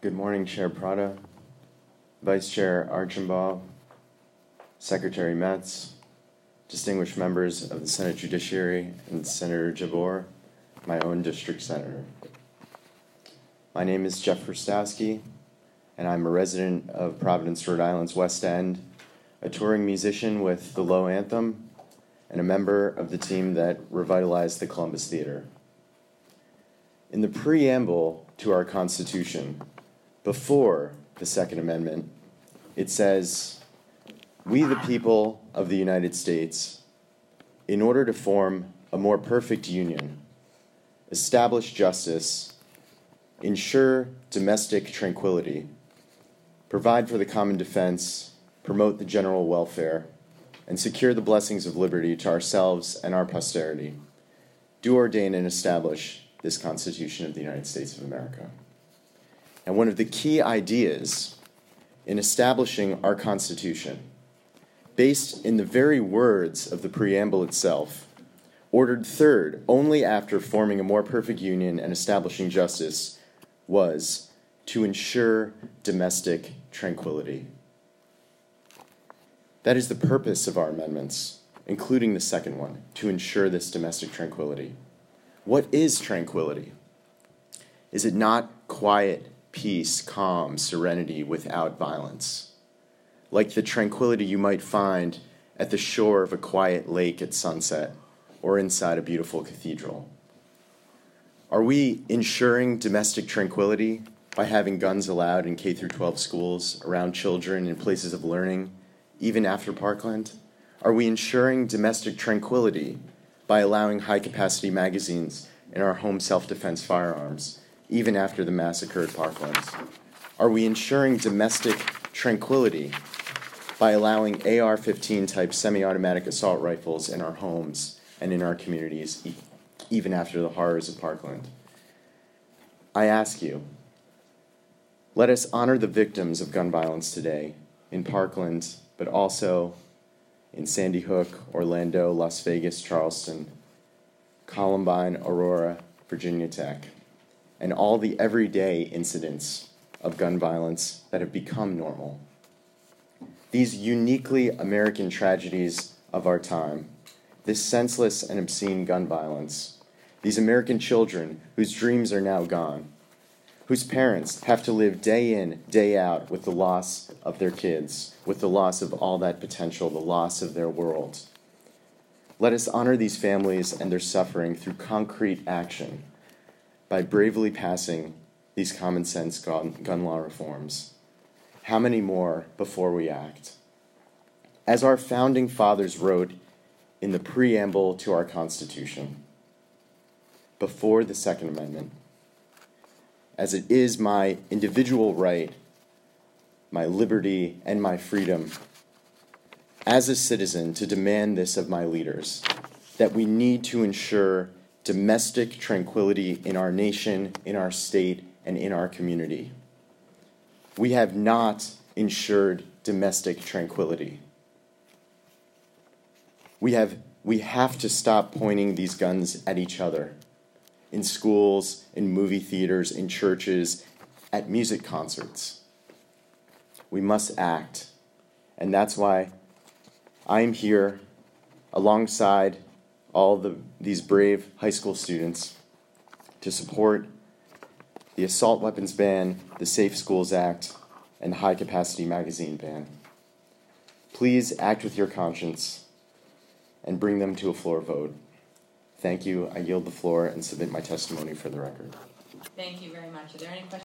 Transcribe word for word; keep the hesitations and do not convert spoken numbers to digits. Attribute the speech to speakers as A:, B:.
A: Good morning, Chair Prada, Vice Chair Archambault, Secretary Metz, distinguished members of the Senate Judiciary, and Senator Jabbour, my own district senator. My name is Jeff Rostowski, and I'm a resident of Providence, Rhode Island's West End, a touring musician with the Low Anthem, and a member of the team that revitalized the Columbus Theater. In the preamble to our Constitution, before the Second Amendment, it says, "We, the people of the United States, in order to form a more perfect union, establish justice, ensure domestic tranquility, provide for the common defense, promote the general welfare, and secure the blessings of liberty to ourselves and our posterity, do ordain and establish this Constitution of the United States of America." And one of the key ideas in establishing our Constitution, based in the very words of the preamble itself, ordered third only after forming a more perfect union and establishing justice, was to ensure domestic tranquility. That is the purpose of our amendments, including the second one, to ensure this domestic tranquility. What is tranquility? Is it not quiet, peace, calm, serenity without violence, like the tranquility you might find at the shore of a quiet lake at sunset or inside a beautiful cathedral? Are we ensuring domestic tranquility by having guns allowed in K through twelve schools, around children, in places of learning, even after Parkland? Are we ensuring domestic tranquility by allowing high-capacity magazines in our home self-defense firearms, even after the massacre at Parkland? Are we ensuring domestic tranquility by allowing A R fifteen type semi-automatic assault rifles in our homes and in our communities, e- even after the horrors of Parkland? I ask you, let us honor the victims of gun violence today in Parkland, but also in Sandy Hook, Orlando, Las Vegas, Charleston, Columbine, Aurora, Virginia Tech, and all the everyday incidents of gun violence that have become normal. These uniquely American tragedies of our time, this senseless and obscene gun violence, these American children whose dreams are now gone, whose parents have to live day in, day out with the loss of their kids, with the loss of all that potential, the loss of their world. Let us honor these families and their suffering through concrete action, by bravely passing these common sense gun, gun law reforms. How many more before we act? As our founding fathers wrote in the preamble to our Constitution, before the Second Amendment, as it is my individual right, my liberty, and my freedom as a citizen to demand this of my leaders, that we need to ensure domestic tranquility in our nation, in our state, and in our community. We have not ensured domestic tranquility. We have, we have to stop pointing these guns at each other, in schools, in movie theaters, in churches, at music concerts. We must act, and that's why I'm here alongside all the these brave high school students to support the assault weapons ban, the Safe Schools Act, and the high-capacity magazine ban. Please act with your conscience and bring them to a floor vote. Thank you. I yield the floor and submit my testimony for the record.
B: Thank you very much. Are there any questions?